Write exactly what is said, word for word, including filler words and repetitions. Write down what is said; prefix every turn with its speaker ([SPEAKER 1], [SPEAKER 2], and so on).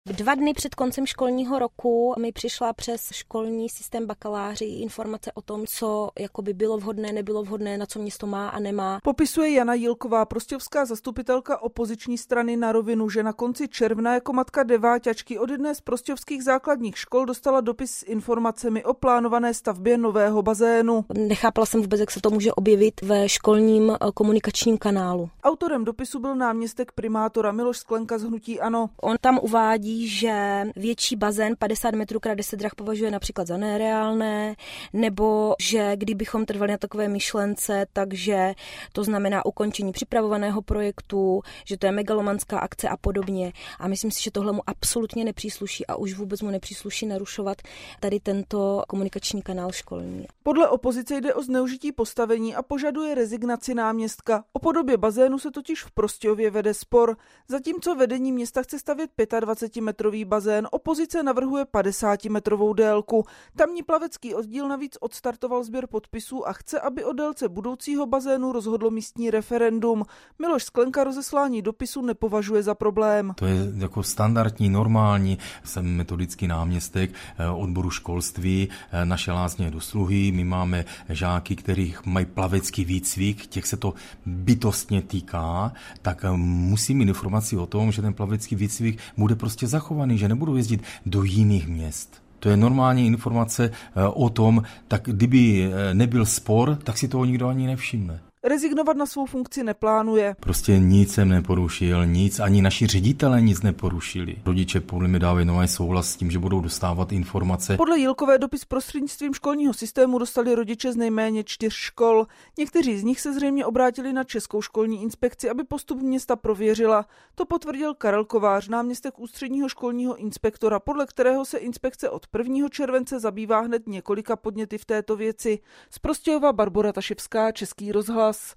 [SPEAKER 1] Dva dny před koncem školního roku mi přišla přes školní systém bakaláři informace o tom, co jakoby bylo vhodné, nebylo vhodné, na co město má a nemá.
[SPEAKER 2] Popisuje Jana Jílková, prostějovská zastupitelka opoziční strany Na rovinu, že na konci června jako matka deváťačky od jedné z prostějovských základních škol dostala dopis s informacemi o plánované stavbě nového bazénu.
[SPEAKER 1] Nechápala jsem vůbec, jak se to může objevit ve školním komunikačním kanálu.
[SPEAKER 2] Autorem dopisu byl náměstek primátora Miloš Sklenka z hnutí ANO.
[SPEAKER 1] On tam uvádí, že větší bazén padesát metrů krát deset drah považuje například za nereálné, nebo že kdybychom trvali na takové myšlence, takže to znamená ukončení připravovaného projektu, že to je megalomanská akce a podobně. A myslím si, že tohle mu absolutně nepřísluší a už vůbec mu nepřísluší narušovat tady tento komunikační kanál školní.
[SPEAKER 2] Podle opozice jde o zneužití postavení a požaduje rezignaci náměstka. O podobě bazénu se totiž v Prostějově vede spor. Zatímco vedení města chce stavět dvacetimetrový bazén, opozice navrhuje padesátimetrovou délku. Tamní plavecký oddíl navíc odstartoval sběr podpisů a chce, aby o délce budoucího bazénu rozhodlo místní referendum. Miloš Sklenka rozeslání dopisu nepovažuje za problém.
[SPEAKER 3] To je jako standardní, normální. Jsem metodický náměstek odboru školství, naše lázně dosluhy. My máme žáky, kteří mají plavecký výcvik, těch se to bytostně týká, tak musí mít informaci o tom, že ten plavecký výcvik bude prostě zachovaný, že nebudou jezdit do jiných měst. To je normální informace o tom, tak kdyby nebyl spor, tak si toho nikdo ani nevšimne.
[SPEAKER 2] Rezignovat na svou funkci neplánuje.
[SPEAKER 3] Prostě nic jsem neporušil, nic, ani naši ředitelé nic neporušili. Rodiče podle mě dávají nový souhlas s tím, že budou dostávat informace.
[SPEAKER 2] Podle Jílkové dopis prostřednictvím školního systému dostali rodiče z nejméně čtyř škol. Někteří z nich se zřejmě obrátili na Českou školní inspekci, aby postup města prověřila. To potvrdil Karel Kovář, náměstek ústředního školního inspektora, podle kterého se inspekce od prvního července zabývá hned několika podněty v této věci. Z Prostějova Barbora Taševská, Český rozhlas.